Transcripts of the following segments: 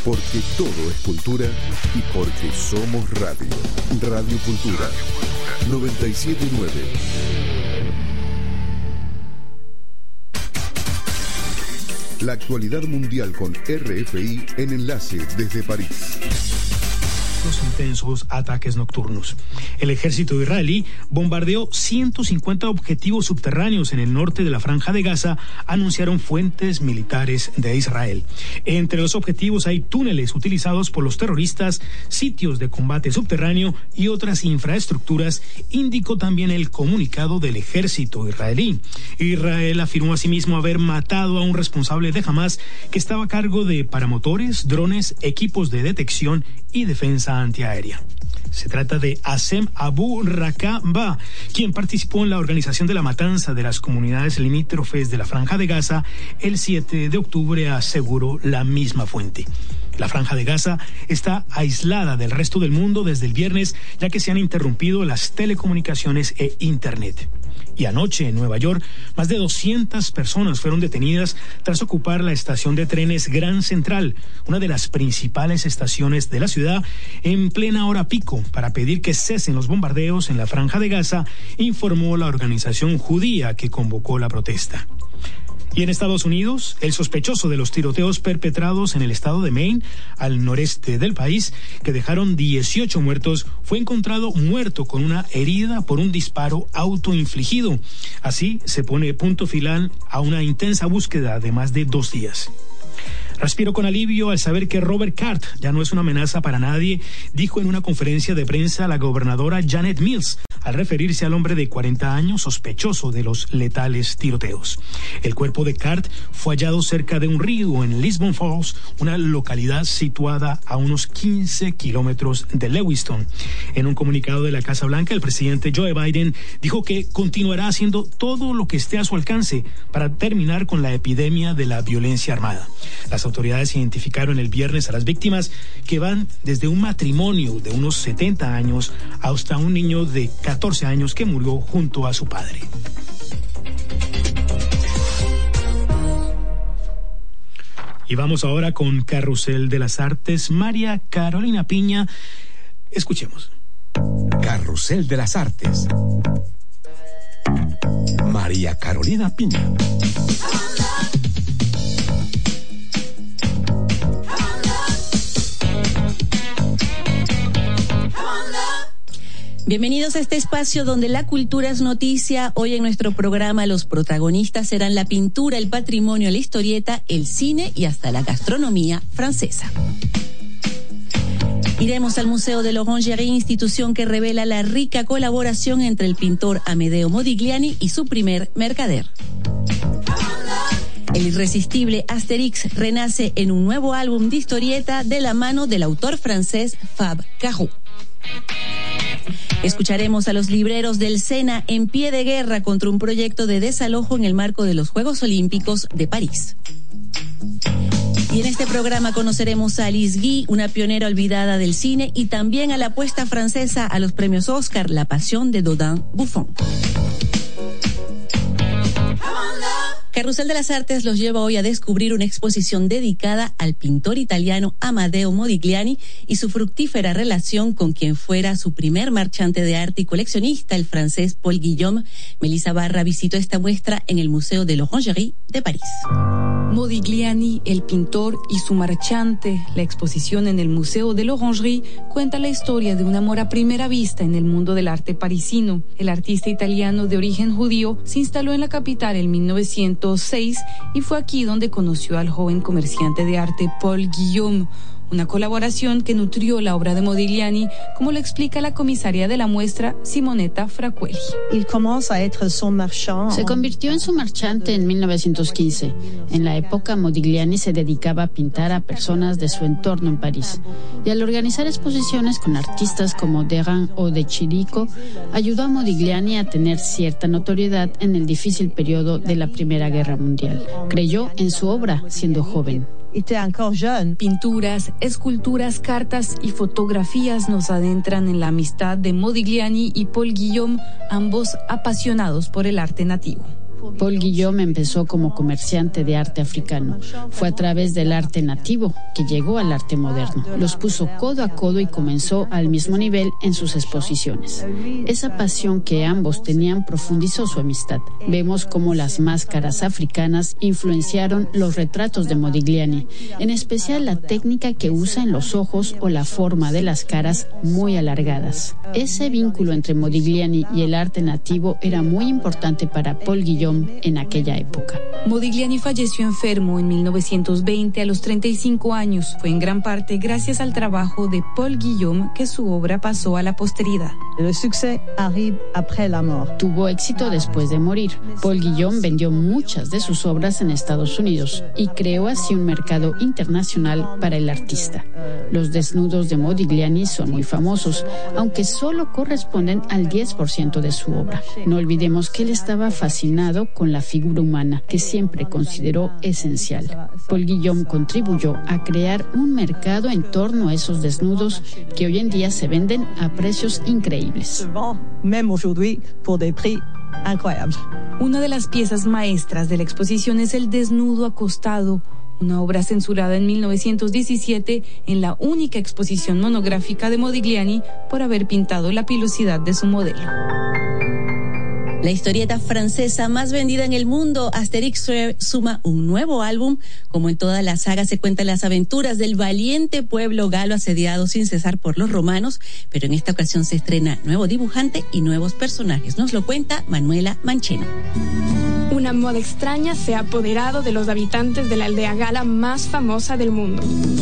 Porque todo es cultura y porque somos radio. Radio Cultura 97.9. La actualidad mundial con RFI en Enlace desde París. Los intensos ataques nocturnos. El ejército israelí bombardeó 150 objetivos subterráneos en el norte de la Franja de Gaza, anunciaron fuentes militares de Israel. Entre los objetivos hay túneles utilizados por los terroristas, sitios de combate subterráneo y otras infraestructuras, indicó también el comunicado del ejército israelí. Israel afirmó asimismo haber matado a un responsable de Hamás que estaba a cargo de paramotores, drones, equipos de detección y defensa antiaérea. Se trata de Hassem Abu Rakaba, quien participó en la organización de la matanza de las comunidades limítrofes de la Franja de Gaza el 7 de octubre, aseguró la misma fuente. La Franja de Gaza está aislada del resto del mundo desde el viernes, ya que se han interrumpido las telecomunicaciones e Internet. Y anoche en Nueva York, más de 200 personas fueron detenidas tras ocupar la estación de trenes Grand Central, una de las principales estaciones de la ciudad, en plena hora pico, para pedir que cesen los bombardeos en la Franja de Gaza, informó la organización judía que convocó la protesta. Y en Estados Unidos, el sospechoso de los tiroteos perpetrados en el estado de Maine, al noreste del país, que dejaron 18 muertos, fue encontrado muerto con una herida por un disparo autoinfligido. Así se pone punto final a una intensa búsqueda de más de 2 días. Respiro con alivio al saber que Robert Card ya no es una amenaza para nadie, dijo en una conferencia de prensa la gobernadora Janet Mills, al referirse al hombre de 40 años sospechoso de los letales tiroteos. El cuerpo de Card fue hallado cerca de un río en Lisbon Falls, una localidad situada a unos 15 kilómetros de Lewiston. En un comunicado de la Casa Blanca, el presidente Joe Biden dijo que continuará haciendo todo lo que esté a su alcance para terminar con la epidemia de la violencia armada. Las autoridades identificaron el viernes a las víctimas, que van desde un matrimonio de unos 70 años hasta un niño de 14 años que murió junto a su padre. Y vamos ahora con Carrusel de las Artes. María Carolina Piña, escuchemos. Carrusel de las Artes. María Carolina Piña. Bienvenidos a este espacio donde la cultura es noticia. Hoy en nuestro programa los protagonistas serán la pintura, el patrimonio, la historieta, el cine y hasta la gastronomía francesa. Iremos al Museo de l'Orangerie, institución que revela la rica colaboración entre el pintor Amedeo Modigliani y su primer mercader. El irresistible Astérix renace en un nuevo álbum de historieta de la mano del autor francés Fab Caro. Escucharemos a los libreros del Sena en pie de guerra contra un proyecto de desalojo en el marco de los Juegos Olímpicos de París. Y en este programa conoceremos a Alice Guy, una pionera olvidada del cine, y también a la apuesta francesa a los premios Oscar, La Pasión de Dodin Buffon. Carrusel de las Artes los lleva hoy a descubrir una exposición dedicada al pintor italiano Amedeo Modigliani y su fructífera relación con quien fuera su primer marchante de arte y coleccionista, el francés Paul Guillaume. Melissa Barra visitó esta muestra en el Museo de l'Orangerie de París. Modigliani, el pintor y su marchante. La exposición en el Museo de l'Orangerie cuenta la historia de un amor a primera vista en el mundo del arte parisino. El artista italiano de origen judío se instaló en la capital en 1906 y fue aquí donde conoció al joven comerciante de arte Paul Guillaume. Una colaboración que nutrió la obra de Modigliani, como lo explica la comisaria de la muestra, Simonetta Fraquelli. Se convirtió en su marchante en 1915. En la época, Modigliani se dedicaba a pintar a personas de su entorno en París. Y al organizar exposiciones con artistas como Derain o de Chirico, ayudó a Modigliani a tener cierta notoriedad en el difícil periodo de la Primera Guerra Mundial. Creyó en su obra siendo joven. Pinturas, esculturas, cartas y fotografías nos adentran en la amistad de Modigliani y Paul Guillaume, ambos apasionados por el arte nativo. Paul Guillaume empezó como comerciante de arte africano. Fue a través del arte nativo que llegó al arte moderno. Los puso codo a codo y comenzó al mismo nivel en sus exposiciones. Esa pasión que ambos tenían profundizó su amistad. Vemos cómo las máscaras africanas influenciaron los retratos de Modigliani, en especial la técnica que usa en los ojos o la forma de las caras muy alargadas. Ese vínculo entre Modigliani y el arte nativo era muy importante para Paul Guillaume en aquella época. Modigliani falleció enfermo en 1920 a los 35 años. Fue en gran parte gracias al trabajo de Paul Guillaume que su obra pasó a la posteridad. El succès arrive après la mort. Tuvo éxito después de morir. Paul Guillaume vendió muchas de sus obras en Estados Unidos y creó así un mercado internacional para el artista. Los desnudos de Modigliani son muy famosos, aunque solo corresponden al 10% de su obra. No olvidemos que él estaba fascinado con la figura humana, que siempre consideró esencial. Paul Guillaume contribuyó a crear un mercado en torno a esos desnudos que hoy en día se venden a precios increíbles. Una de las piezas maestras de la exposición es el desnudo acostado, una obra censurada en 1917 en la única exposición monográfica de Modigliani por haber pintado la pilosidad de su modelo. La historieta francesa más vendida en el mundo, Astérix suma un nuevo álbum. Como en toda la saga, se cuentan las aventuras del valiente pueblo galo asediado sin cesar por los romanos, pero en esta ocasión se estrena nuevo dibujante y nuevos personajes. Nos lo cuenta Manuela Mancheno. Una moda extraña se ha apoderado de los habitantes de la aldea gala más famosa del mundo.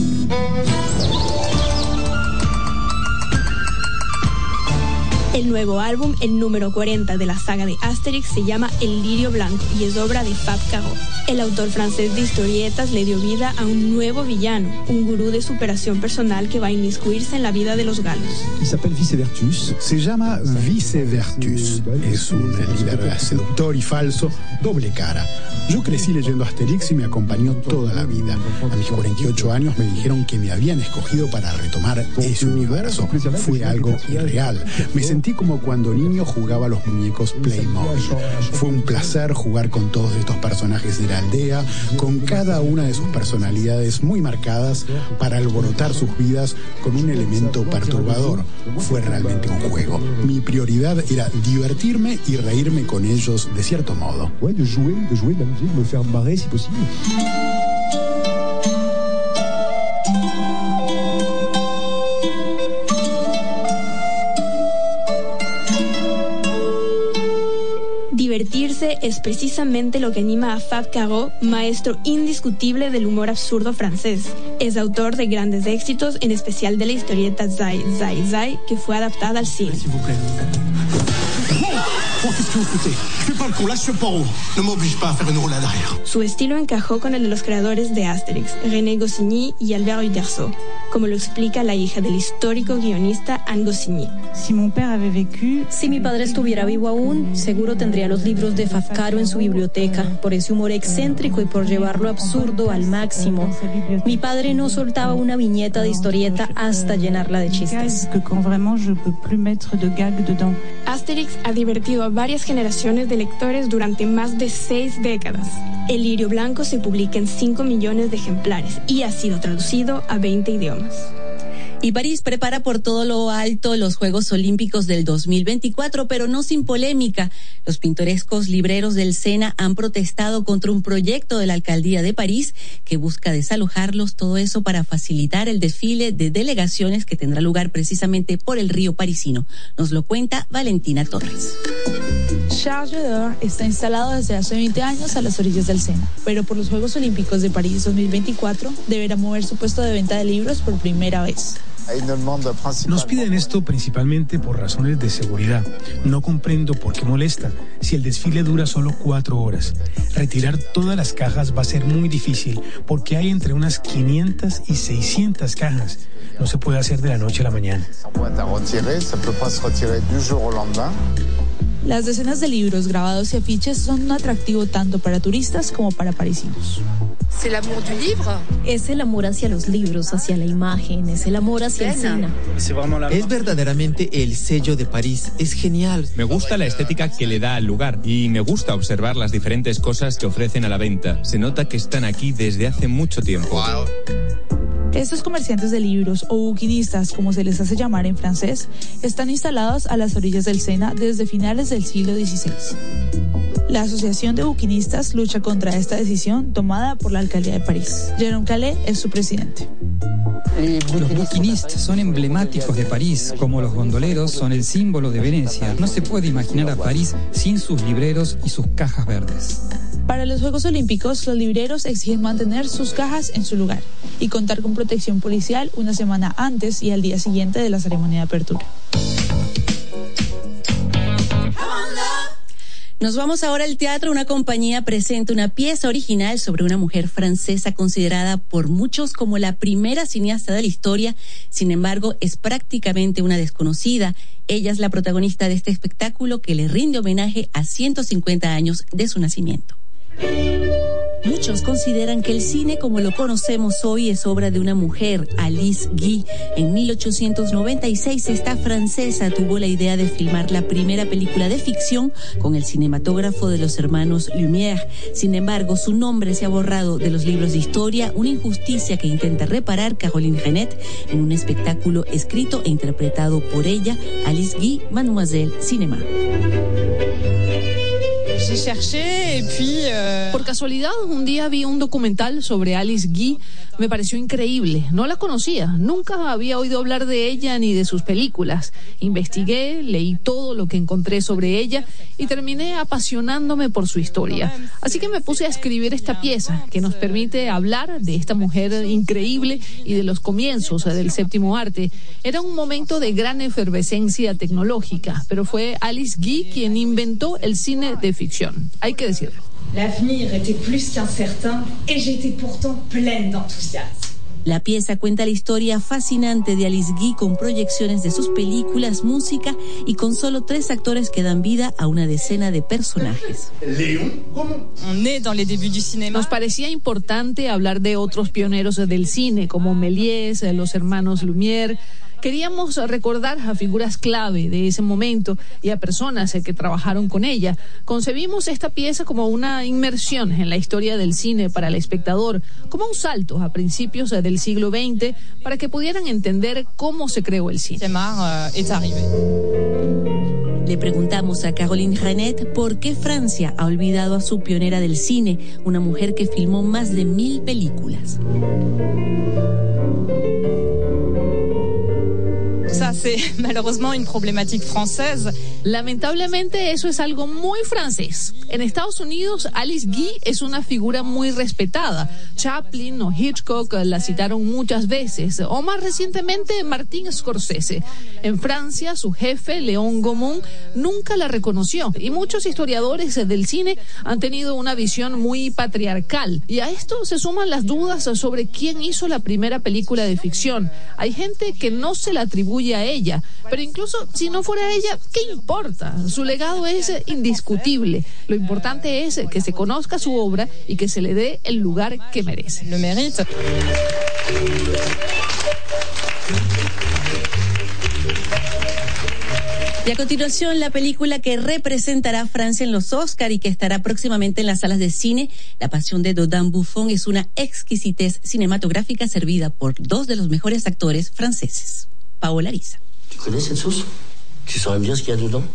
El nuevo álbum, el número 40 de la saga de Astérix, se llama El Lirio Blanco y es obra de Fab Caro. El autor francés de historietas le dio vida a un nuevo villano, un gurú de superación personal que va a inmiscuirse en la vida de los galos. Se llama Vicevertus. Es un líder seductor y falso, doble cara. Yo crecí leyendo Astérix y me acompañó toda la vida. A mis 48 años me dijeron que me habían escogido para retomar ese universo. Fue algo irreal. Me sentí como cuando niño jugaba a los muñecos Playmobil. Fue un placer jugar con todos estos personajes de la aldea, con cada una de sus personalidades muy marcadas para alborotar sus vidas con un elemento perturbador. Fue realmente un juego. Mi prioridad era divertirme y reírme con ellos de cierto modo. Me faire marrer si posible. Divertirse es precisamente lo que anima a Fab Caro, maestro indiscutible del humor absurdo francés. Es autor de grandes éxitos, en especial de la historieta Zai, Zai, Zai, que fue adaptada al cine. Su estilo encajó con el de los creadores de Astérix, René Goscinny y Albert Uderzo, como lo explica la hija del histórico guionista Anne Goscinny. Si mi padre estuviera vivo aún, seguro tendría los libros de Fab Caro en su biblioteca, por ese humor excéntrico y por llevar lo absurdo al máximo. Mi padre no soltaba una viñeta de historieta hasta llenarla de chistes. Astérix ha divertido a varias generaciones de lectores durante más de 6 décadas. El Lirio Blanco se publica en 5 millones de ejemplares y ha sido traducido a 20 idiomas. Y París prepara por todo lo alto los Juegos Olímpicos del 2024, pero no sin polémica. Los pintorescos libreros del Sena han protestado contra un proyecto de la alcaldía de París que busca desalojarlos, todo eso para facilitar el desfile de delegaciones que tendrá lugar precisamente por el río parisino. Nos lo cuenta Valentina Torres. Charles d'Or está instalado desde hace 20 años a las orillas del Sena, pero por los Juegos Olímpicos de París 2024 deberá mover su puesto de venta de libros por primera vez. Nos piden esto principalmente por razones de seguridad. No comprendo por qué molesta. Si el desfile dura solo 4 horas, retirar todas las cajas va a ser muy difícil porque hay entre unas 500 y 600 cajas. No se puede hacer de la noche a la mañana. Las decenas de libros, grabados y afiches son un atractivo tanto para turistas como para parisinos. Es el amor hacia los libros, hacia la imagen, es el amor hacia el cine. Es verdaderamente el sello de París, es genial. Me gusta la estética que le da al lugar y me gusta observar las diferentes cosas que ofrecen a la venta. Se nota que están aquí desde hace mucho tiempo. Wow. Estos comerciantes de libros o buquinistas, como se les hace llamar en francés, están instalados a las orillas del Sena desde finales del siglo XVI. La Asociación de Buquinistas lucha contra esta decisión tomada por la Alcaldía de París. Jérôme Calais es su presidente. Los buquinistas son emblemáticos de París, como los gondoleros son el símbolo de Venecia. No se puede imaginar a París sin sus libreros y sus cajas verdes. Para los Juegos Olímpicos, los libreros exigen mantener sus cajas en su lugar y contar con protección policial una semana antes y al día siguiente de la ceremonia de apertura. Nos vamos ahora al teatro. Una compañía presenta una pieza original sobre una mujer francesa considerada por muchos como la primera cineasta de la historia. Sin embargo, es prácticamente una desconocida. Ella es la protagonista de este espectáculo que le rinde homenaje a 150 años de su nacimiento. Muchos consideran que el cine como lo conocemos hoy es obra de una mujer, Alice Guy. En 1896 esta francesa tuvo la idea de filmar la primera película de ficción con el cinematógrafo de los hermanos Lumière. Sin embargo, su nombre se ha borrado de los libros de historia, una injusticia que intenta reparar Caroline Renet en un espectáculo escrito e interpretado por ella, Alice Guy, Mademoiselle Cinéma. Por casualidad, un día vi un documental sobre Alice Guy. Me pareció increíble. No la conocía. Nunca había oído hablar de ella ni de sus películas. Investigué, leí todo lo que encontré sobre ella y terminé apasionándome por su historia. Así que me puse a escribir esta pieza que nos permite hablar de esta mujer increíble y de los comienzos del séptimo arte. Era un momento de gran efervescencia tecnológica, pero fue Alice Guy quien inventó el cine de ficción. Hay que decirlo. L'avenir était plus qu'incertain et j'étais pourtant pleine d'enthousiasme. La pieza cuenta la historia fascinante de Alice Guy con proyecciones de sus películas, música y con solo 3 actores que dan vida a una decena de personajes. Nos parecía importante hablar de otros pioneros del cine como Méliès, los hermanos Lumière. Queríamos recordar a figuras clave de ese momento y a personas que trabajaron con ella. Concebimos esta pieza como una inmersión en la historia del cine para el espectador, como un salto a principios del siglo XX para que pudieran entender cómo se creó el cine. Le preguntamos a Caroline Renet por qué Francia ha olvidado a su pionera del cine, una mujer que filmó más de 1000 películas. Lamentablemente eso es algo muy francés. En Estados Unidos, Alice Guy es una figura muy respetada. Chaplin o Hitchcock la citaron muchas veces, o más recientemente Martin Scorsese. En Francia, su jefe, Léon Gaumont, nunca la reconoció, y muchos historiadores del cine han tenido una visión muy patriarcal. Y a esto se suman las dudas sobre quién hizo la primera película de ficción. Hay gente que no se la atribuye a ella, pero incluso si no fuera ella, ¿qué importa? Su legado es indiscutible. Lo importante es que se conozca su obra y que se le dé el lugar que merece. Lo merece. Y a continuación, la película que representará a Francia en los Oscar y que estará próximamente en las salas de cine, La Pasión de Dodin Buffon, es una exquisitez cinematográfica servida por 2 de los mejores actores franceses. Paola Ariza. Tu connais cette sauce? Tu saurais me dire ce qu'il y a dedans?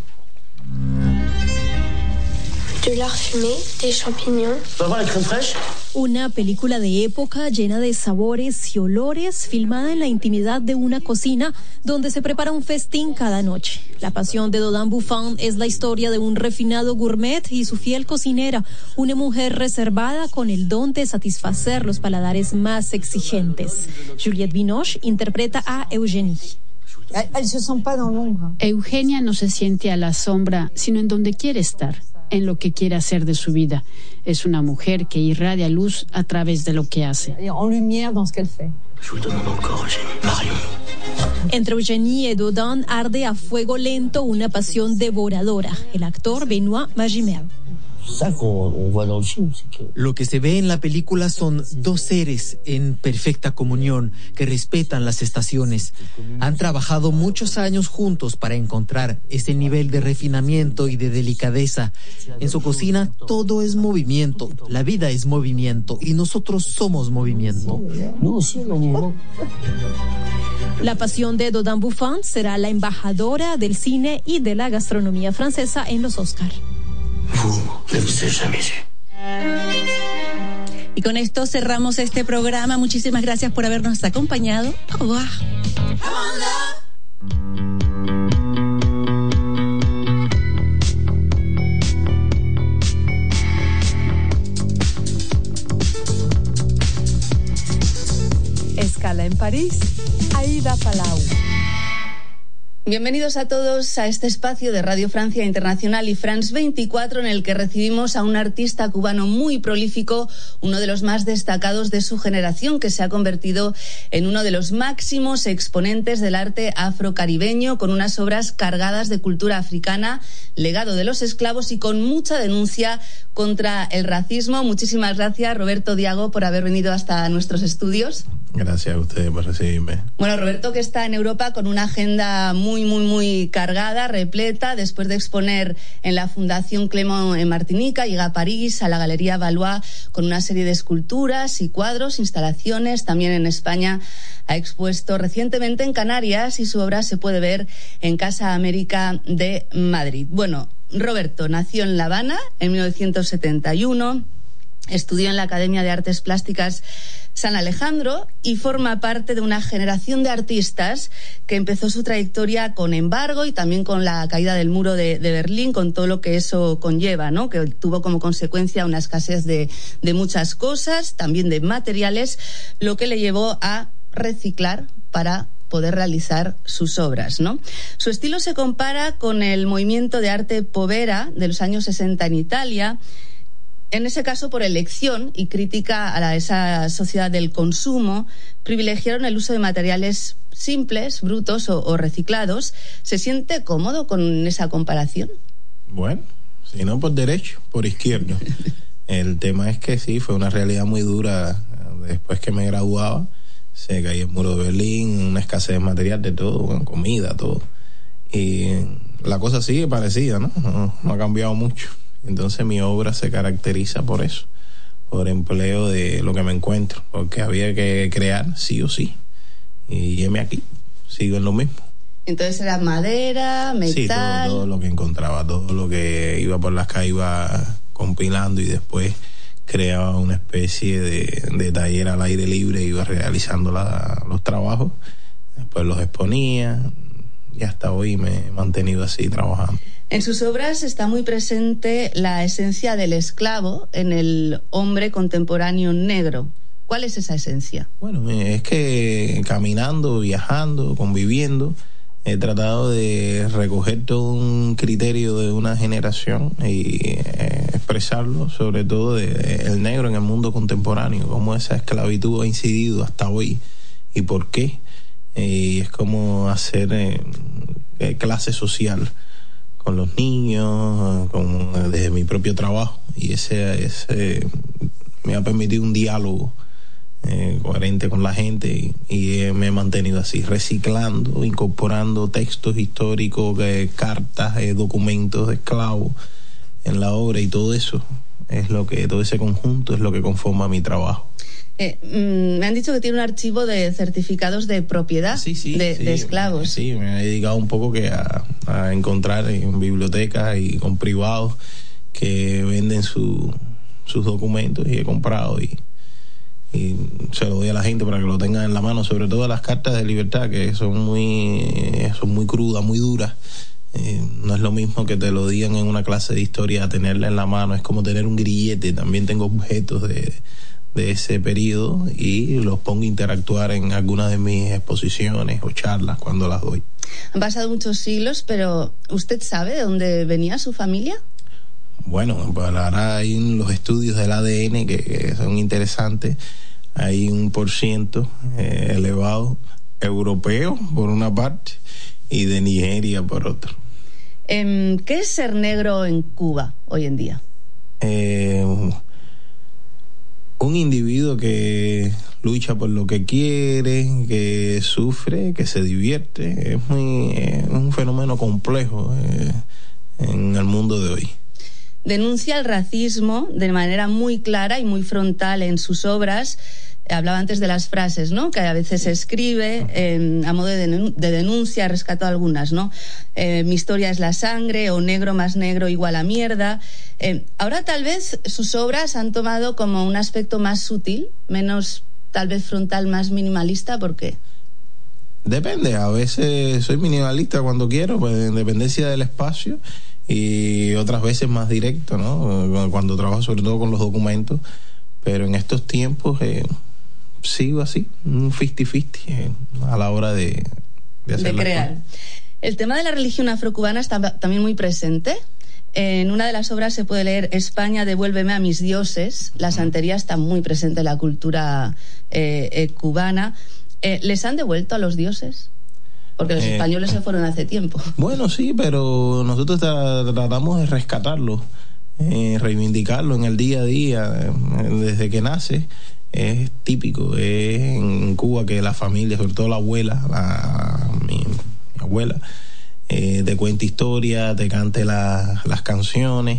De lard fumé, des champignons. ¿Va voir la crème fraîche? Una película de época llena de sabores y olores, filmada en la intimidad de una cocina donde se prepara un festín cada noche. La Pasión de Dodin Buffon es la historia de un refinado gourmet y su fiel cocinera, una mujer reservada con el don de satisfacer los paladares más exigentes. Juliette Binoche interpreta a Eugénie. Eugenia no se siente a la sombra, sino en donde quiere estar, en lo que quiere hacer de su vida. Es una mujer que irradia luz a través de lo que hace. Je vous le demande encore, Eugénie. Marion. Entre Eugénie y Dodin arde a fuego lento una pasión devoradora. El actor Benoît Magimel. Lo que se ve en la película son dos seres en perfecta comunión que respetan las estaciones. Han trabajado muchos años juntos para encontrar ese nivel de refinamiento y de delicadeza. En su cocina todo es movimiento, la vida es movimiento y nosotros somos movimiento. La pasión de Dodin Buffon será la embajadora del cine y de la gastronomía francesa en los Oscar. Y con esto cerramos este programa. Muchísimas gracias por habernos acompañado. Au revoir. Escala en París, Aida Palau. Bienvenidos a todos a este espacio de Radio Francia Internacional y France 24 en el que recibimos a un artista cubano muy prolífico, uno de los más destacados de su generación, que se ha convertido en uno de los máximos exponentes del arte afrocaribeño, con unas obras cargadas de cultura africana, legado de los esclavos y con mucha denuncia contra el racismo. Muchísimas gracias, Roberto Diago, por haber venido hasta nuestros estudios. Gracias a ustedes por recibirme. Bueno, Roberto, que está en Europa con una agenda muy cargada, repleta, después de exponer en la Fundación Clément en Martinica, llega a París, a la Galería Valois, con una serie de esculturas y cuadros, instalaciones. También en España ha expuesto recientemente en Canarias y su obra se puede ver en Casa América de Madrid. Bueno, Roberto nació en La Habana en 1971, estudió en la Academia de Artes Plásticas San Alejandro y forma parte de una generación de artistas que empezó su trayectoria con embargo y también con la caída del muro de Berlín, con todo lo que eso conlleva, ¿no? Que tuvo como consecuencia una escasez de muchas cosas, también de materiales, lo que le llevó a reciclar para poder realizar sus obras, ¿no? Su estilo se compara con el movimiento de arte povera de los años 60 en Italia, en ese caso por elección y crítica a esa sociedad del consumo. Privilegiaron el uso de materiales simples, brutos o reciclados. ¿Se siente cómodo con esa comparación? Bueno, si no por derecho, por izquierdo. El tema es que sí, fue una realidad muy dura. Después que me graduaba, se caía el muro de Berlín, una escasez de material, de todo, comida, todo. Y la cosa sigue parecida, ¿no? No ha cambiado mucho. Entonces mi obra se caracteriza por eso, por empleo de lo que me encuentro, porque había que crear sí o sí. Y heme aquí, sigo en lo mismo. Entonces era madera, metal. Sí, todo lo que encontraba, todo lo que iba por las calles iba compilando y después creaba una especie de taller al aire libre, iba realizando los trabajos, después los exponía y hasta hoy me he mantenido así trabajando. En sus obras está muy presente la esencia del esclavo en el hombre contemporáneo negro. ¿Cuál es esa esencia? Bueno, es que caminando, viajando, conviviendo, he tratado de recoger todo un criterio de una generación y expresarlo, sobre todo el negro en el mundo contemporáneo, cómo esa esclavitud ha incidido hasta hoy y por qué. Y es como hacer clase social con los niños, desde mi propio trabajo, y ese me ha permitido un diálogo coherente con la gente y me he mantenido así, reciclando, incorporando textos históricos, cartas, documentos de esclavos en la obra, y todo eso es todo ese conjunto es lo que conforma mi trabajo. Me han dicho que tiene un archivo de certificados de propiedad de esclavos. Sí, me he dedicado un poco a encontrar en bibliotecas y con privados que venden sus documentos, y he comprado y se lo doy a la gente para que lo tengan en la mano, sobre todo las cartas de libertad, que son muy crudas, muy duras. No es lo mismo que te lo digan en una clase de historia a tenerla en la mano, es como tener un grillete. También tengo objetos de ese periodo y los pongo a interactuar en algunas de mis exposiciones o charlas cuando las doy. Han pasado muchos siglos, pero ¿usted sabe de dónde venía su familia? Bueno, pues ahora hay los estudios del ADN que son interesantes. Hay un % elevado europeos por una parte y de Nigeria por otra. ¿Qué es ser negro en Cuba hoy en día? Un individuo que lucha por lo que quiere, que sufre, que se divierte. Es un fenómeno complejo en el mundo de hoy. Denuncia el racismo de manera muy clara y muy frontal en sus obras. Hablaba antes de las frases, ¿no?, que a veces escribe a modo de denuncia, rescato algunas, ¿no? Mi historia es la sangre, o negro más negro igual a mierda. Ahora tal vez sus obras han tomado como un aspecto más sutil, menos tal vez frontal, más minimalista. ¿Por qué? Depende, a veces soy minimalista cuando quiero, pues en dependencia del espacio, y otras veces más directo, ¿no?, cuando trabajo sobre todo con los documentos. Pero en estos tiempos sigo así, un 50-50 a la hora de hacer de crear. Cosas. El tema de la religión afrocubana está también muy presente. En una de las obras se puede leer: España, devuélveme a mis dioses. La santería está muy presente en la cultura cubana. ¿Les han devuelto a los dioses? Porque los españoles se fueron hace tiempo. Bueno, sí, pero nosotros tratamos de rescatarlo, reivindicarlo en el día a día, desde que nace. Es típico en Cuba que la familia, sobre todo la abuela, mi abuela, te cuente historias, te cante las canciones,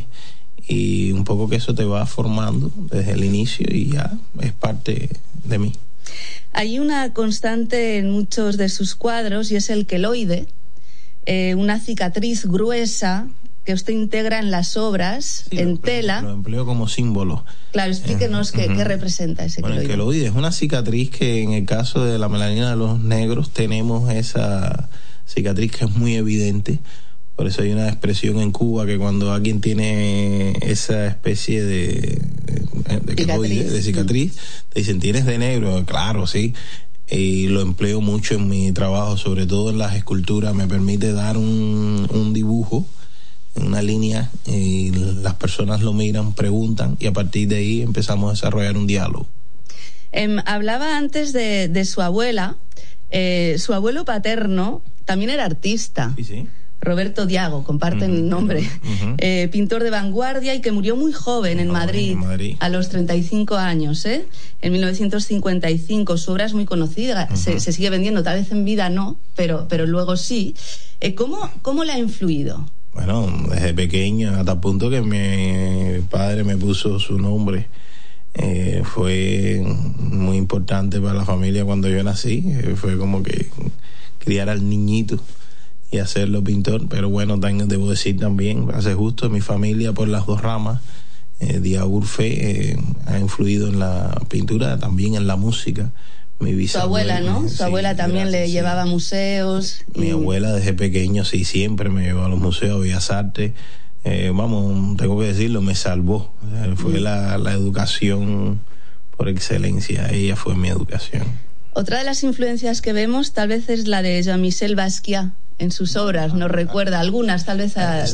y un poco que eso te va formando desde el inicio y ya es parte de mí. Hay una constante en muchos de sus cuadros y es el queloide, una cicatriz gruesa que usted integra en las obras, sí, en tela. Lo empleo como símbolo. Claro, explíquenos qué representa ese queloide. El queloide es una cicatriz que en el caso de la melanina de los negros tenemos esa cicatriz que es muy evidente. Por eso hay una expresión en Cuba que cuando alguien tiene esa especie de queloide, de cicatriz, te dicen, ¿tienes de negro? Claro, sí. Y lo empleo mucho en mi trabajo, sobre todo en las esculturas. Me permite dar un dibujo, una línea, y las personas lo miran, preguntan, y a partir de ahí empezamos a desarrollar un diálogo. Hablaba antes de su abuela. Su abuelo paterno también era artista. Sí, sí. Roberto Diago, comparten nombre. Pintor de vanguardia y que murió muy joven en Madrid, a los 35 años, en 1955. Su obra es muy conocida, se sigue vendiendo, tal vez en vida no, pero luego sí. ¿Cómo le ha influido? Bueno, desde pequeño, hasta el punto que mi padre me puso su nombre. Fue muy importante para la familia cuando yo nací. Fue como que criar al niñito y hacerlo pintor. Pero bueno, debo decir también, hace justo, mi familia por las dos ramas, Diago Urfe, ha influido en la pintura, también en la música. Su abuela, ¿no? Su abuela también le llevaba a museos. Mi abuela desde pequeño, sí, siempre me llevaba a los museos, a Bellas Artes. Tengo que decirlo, me salvó. Fue la educación por excelencia. Ella fue mi educación. Otra de las influencias que vemos tal vez es la de Jean-Michel Basquiat en sus obras. Nos recuerda algunas, tal vez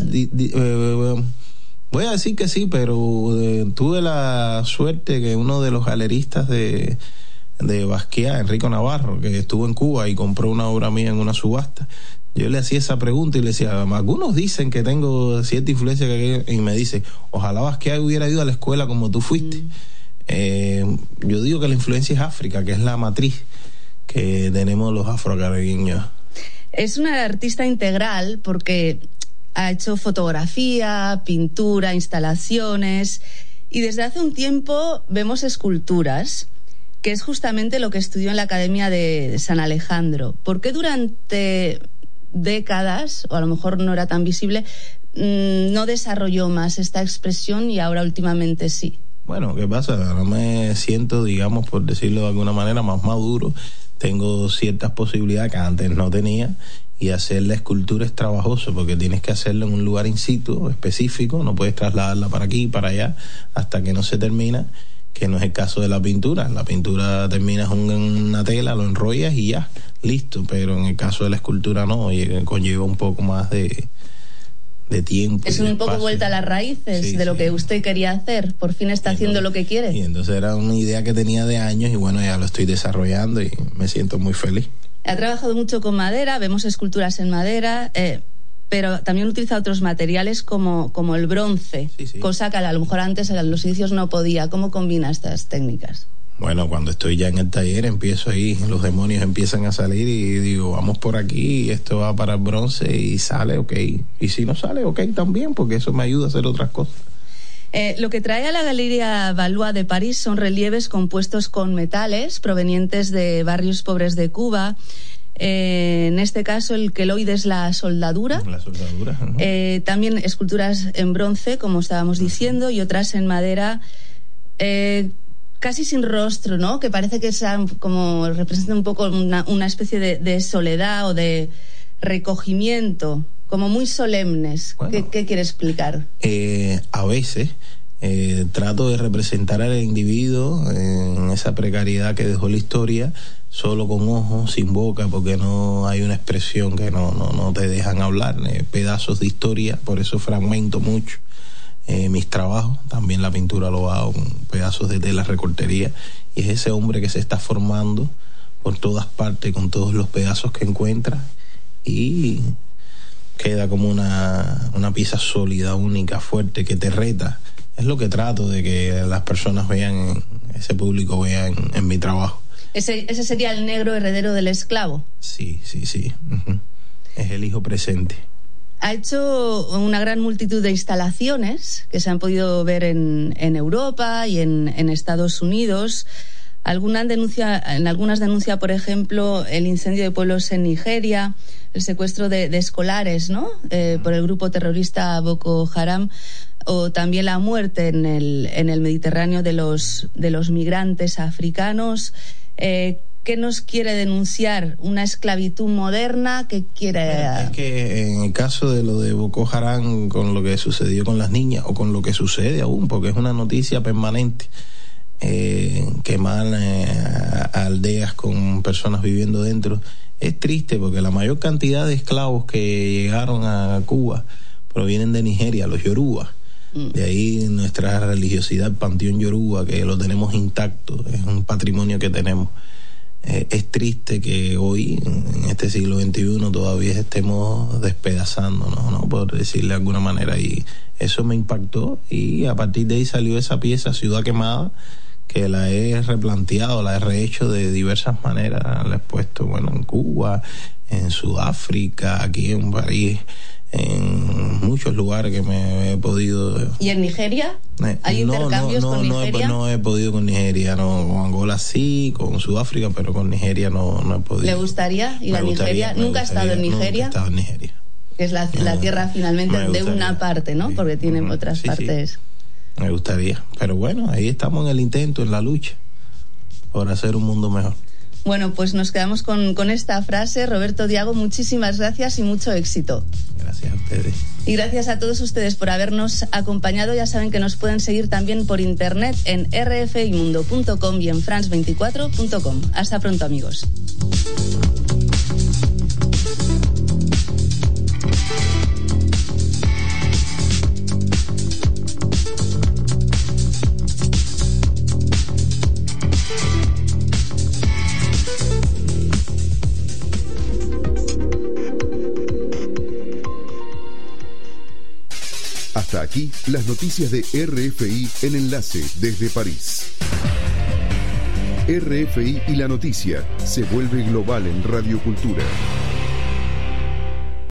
voy a decir que sí, pero tuve la suerte que uno de los galeristas de Basquiat, Enrico Navarro, que estuvo en Cuba y compró una obra mía en una subasta, yo le hacía esa pregunta y le decía, algunos dicen que tengo cierta influencia, y me dice, ojalá Basquiat hubiera ido a la escuela como tú fuiste. Yo digo que la influencia es África, que es la matriz que tenemos los afrocaribeños. Es una artista integral porque ha hecho fotografía, pintura, instalaciones, y desde hace un tiempo vemos esculturas, que es justamente lo que estudió en la Academia de San Alejandro. ¿Por qué durante décadas, o a lo mejor no era tan visible, no desarrolló más esta expresión y ahora últimamente sí? Bueno, ¿qué pasa? No me siento, digamos, por decirlo de alguna manera, más maduro. Tengo ciertas posibilidades que antes no tenía, y hacer la escultura es trabajoso porque tienes que hacerlo en un lugar in situ específico, no puedes trasladarla para aquí y para allá hasta que no se termina, que no es el caso de la pintura. La pintura terminas una tela, lo enrollas y ya, listo, pero en el caso de la escultura no, y conlleva un poco más de tiempo. Es un poco vuelta a las raíces de lo que usted quería hacer. Por fin está haciendo lo que quiere. Y entonces era una idea que tenía de años y bueno, ya lo estoy desarrollando y me siento muy feliz. Ha trabajado mucho con madera, vemos esculturas en madera, pero también utiliza otros materiales como el bronce, cosa que a lo mejor antes en los inicios no podía. ¿Cómo combina estas técnicas? Bueno, cuando estoy ya en el taller empiezo ahí, los demonios empiezan a salir y digo, vamos por aquí, esto va para el bronce y sale, ok. Y si no sale, ok también, porque eso me ayuda a hacer otras cosas. Lo que trae a la Galería Valois de París son relieves compuestos con metales provenientes de barrios pobres de Cuba. En este caso el queloide es la soldadura. La soldadura. También esculturas en bronce, como estábamos diciendo, y otras en madera casi sin rostro, ¿no? Que parece que sean como representan un poco una especie de soledad o de recogimiento, como muy solemnes. Bueno, ¿Qué quiere explicar? A veces trato de representar al individuo en esa precariedad que dejó la historia, solo con ojos, sin boca, porque no hay una expresión que no te dejan hablar, pedazos de historia, por eso fragmento mucho mis trabajos. También la pintura lo hago con pedazos de tela, recortería, y es ese hombre que se está formando por todas partes con todos los pedazos que encuentra y queda como una pieza sólida, única, fuerte, que te reta. Es lo que trato de que las personas vean, ese público vea en mi trabajo. ¿Ese sería el negro heredero del esclavo? Sí. Uh-huh. Es el hijo presente. Ha hecho una gran multitud de instalaciones que se han podido ver en Europa y en Estados Unidos. En algunas denuncia, por ejemplo, el incendio de pueblos en Nigeria, el secuestro de escolares, ¿no? Por el grupo terrorista Boko Haram, o también la muerte en el Mediterráneo de los migrantes africanos. ¿Qué nos quiere denunciar? ¿Una esclavitud moderna? ¿Qué quiere...? Es que en el caso de lo de Boko Haram, con lo que sucedió con las niñas, o con lo que sucede aún, porque es una noticia permanente, quemar aldeas con personas viviendo dentro, es triste porque la mayor cantidad de esclavos que llegaron a Cuba provienen de Nigeria, los Yoruba. De ahí nuestra religiosidad, el panteón Yoruba, que lo tenemos intacto, es un patrimonio que tenemos. Es triste que hoy, en este siglo XXI, todavía estemos despedazándonos, ¿no? Por decirle de alguna manera, y eso me impactó, y a partir de ahí salió esa pieza, Ciudad Quemada, que la he replanteado, la he rehecho de diversas maneras. La he puesto, en Cuba, en Sudáfrica, aquí en París, en muchos lugares que me he podido... ¿Y en Nigeria? ¿Hay intercambios con Nigeria? No he podido con Nigeria, no. Con Angola sí, con Sudáfrica, pero con Nigeria no he podido. ¿Le gustaría ir a Nigeria? ¿Nunca ha estado en Nigeria? Nunca he estado en Nigeria. Que es la tierra finalmente de una parte, ¿no? Porque tienen otras partes. Sí. Me gustaría. Pero bueno, ahí estamos en el intento, en la lucha, por hacer un mundo mejor. Bueno, pues nos quedamos con esta frase. Roberto Diago, muchísimas gracias y mucho éxito. Gracias a ustedes. Y gracias a todos ustedes por habernos acompañado. Ya saben que nos pueden seguir también por internet en rfimundo.com y en france24.com. Hasta pronto, amigos. Hasta aquí las noticias de RFI en Enlace desde París. RFI y la noticia se vuelve global en Radio Cultura.